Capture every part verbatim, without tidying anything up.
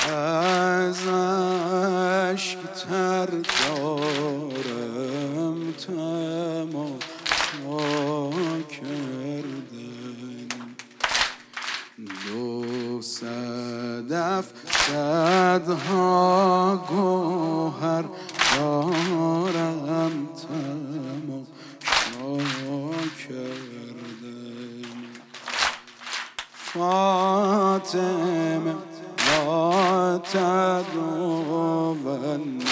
از اشک تر دارم تماشا کردن دو صدف صدها گوهر دارم تماشا کردن فاطمه لا تدعونی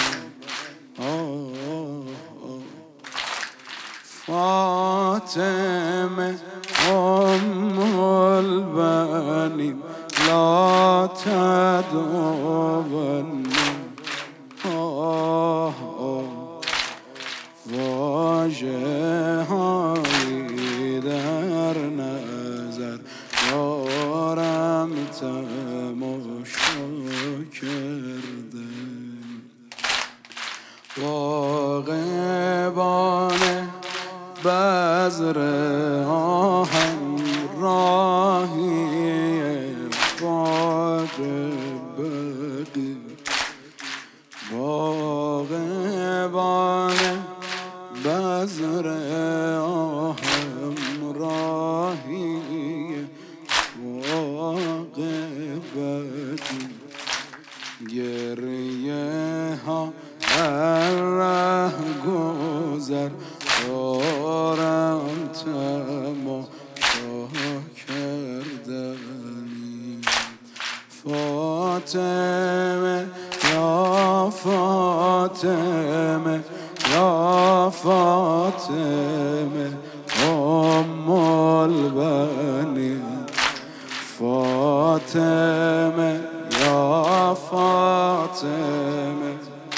فاطمه ام البنین لا تدعونی واژه هایی در نظر دارم تماشا کردن باغبان بذر آهن راهی باغ بقی باغبان بذر آهن راهی باغ بقی گریه ها هر ره گذر دارم تماشا کردنی فاطمه یا فاطمه یا فاطمه ام البنین فاطمه یا فاطمه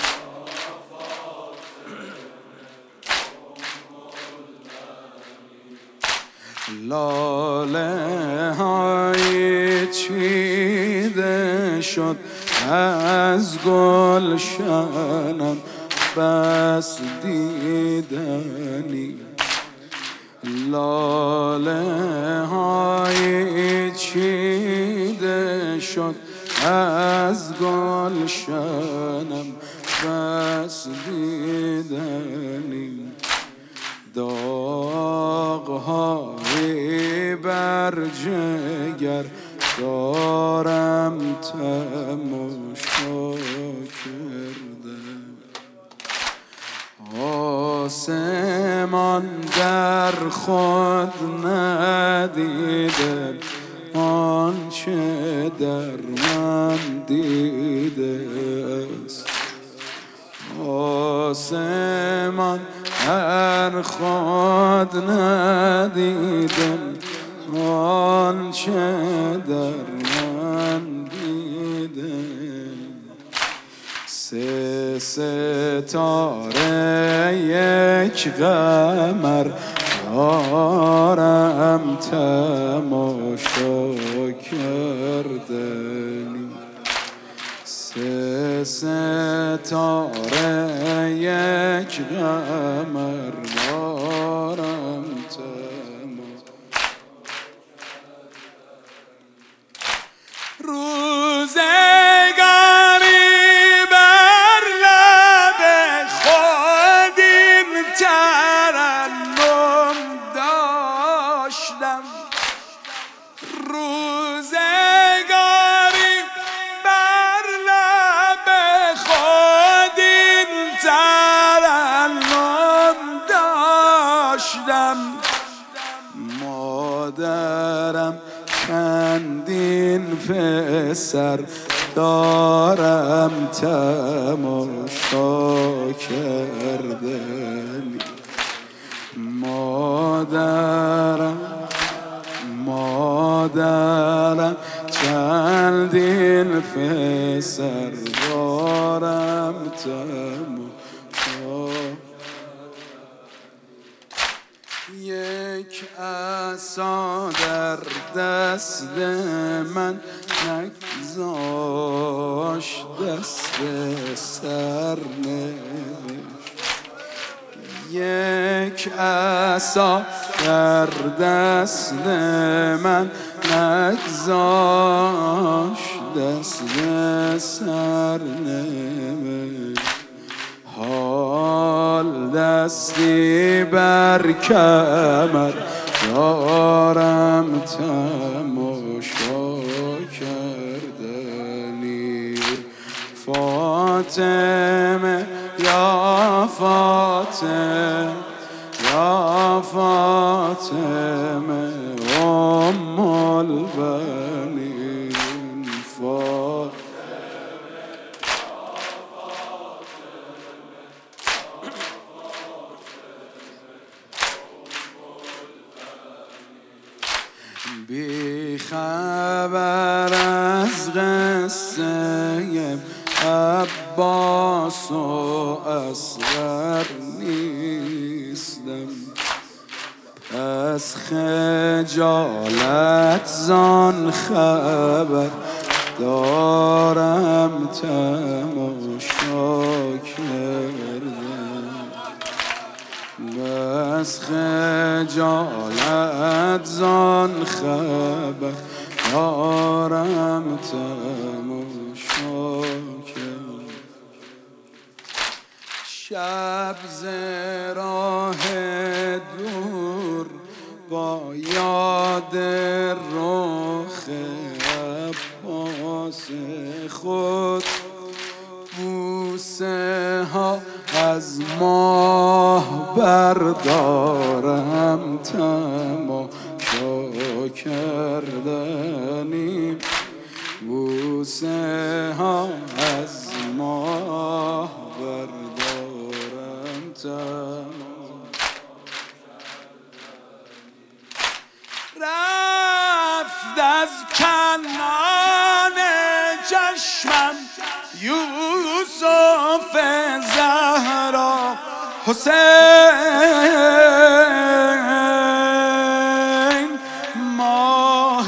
لاله های چیده شد از گلشنم بس دیدنی لاله های چیده شد از گلشنم بس دیدنی داغ‌های بر جگر دارم تماشا کردن آسمان در خود ندیدم آنچه در من دیده است آسمان در خود ندیدم آنچه در من دیدم سه ستاره یک قمر دارم تماشا کردنی سه ستاره یک قمر دارم روزگاری بر لب خود این ترنم داشتم روزگاری بر لب خود این ترنم داشتم مادرم چندین پسر دارم تماشا کردنی مادرم مادرم چندین پسر دارم تماشا یک عصا در دست من نگذاشت دست سر نوشت یک عصا در دست من نگذاشت دست به سر نوشت حال دستی بر کمر دارم تماشا کردنی فاطمه یا فاطمه یا فاطمه ام البنین فاطمه بی خبر از قصه عباس و اصغر نیستم از خجالت زان خبر دارم تماشا کردم از خجالت زان خبر دارم تماشا کردم شب ز راه دور با یاد رخ عباس خود بوسه ها از ماه بردارم تماشا کردنی بوسه ها از ماه بردارم تماشا رفت از کنان چشمم یوسف زهرا حسین ماه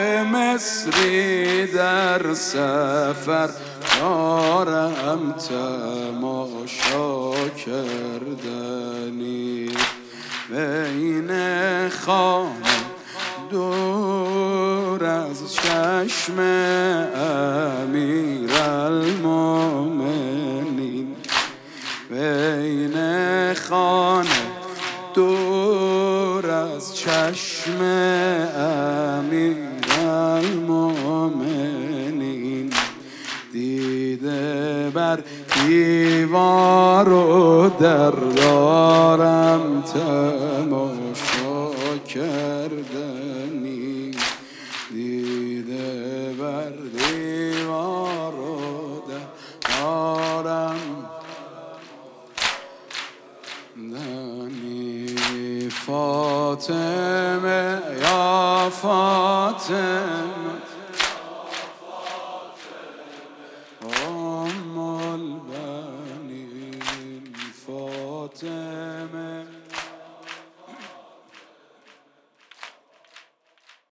مصری در سفر دارم تماشا کردنی بین خانه دور از چشم امیر المومنین بین خانه دور از چشم امیر المومنین دیده بر دیوار و در دارم تماشا کردنی دیده بر دیوار و در دارم دنی فاطمه یا فاطمه